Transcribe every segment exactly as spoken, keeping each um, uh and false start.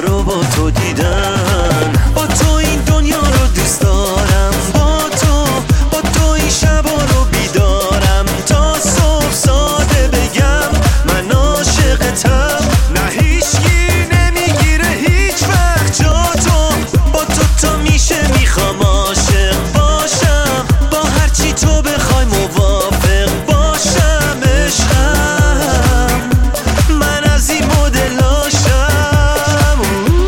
رو با تو دیدن. با تو این دنیا رو دوست دارم، با تو با تو این شبا رو بیدارم، تا صبح ساده بگم من عاشقتم. نه هیچکی نمیگیره هیچ وقت جا تو، با تو تا میشه میخوام عاشق باشم، با هرچی تو بخوای موافق باشم. عشقم من از این مدلاشم.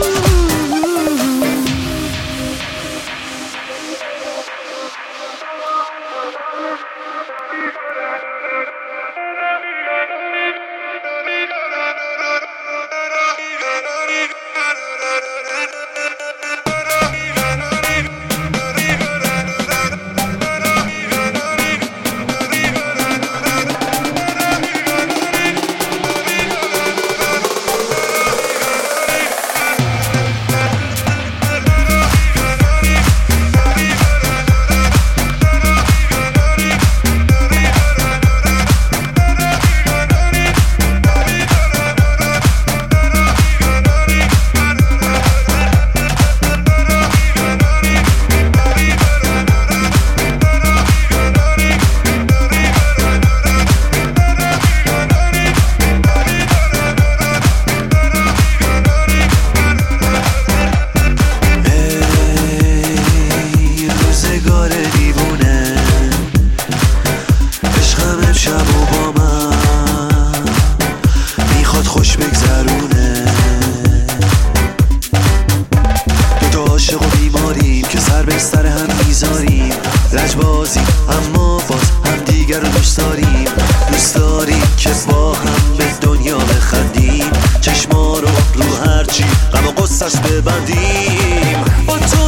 خوش بگذرونه دو تا عاشق و بیماریم که سر به سر هم میذاریم، لجبازی اما باز هم دیگر رو دوست داریم. دوست داریم که با هم به دنیا بخندیم، چشما رو رو هرچی غم و غصه‌اش ببندیم. با تو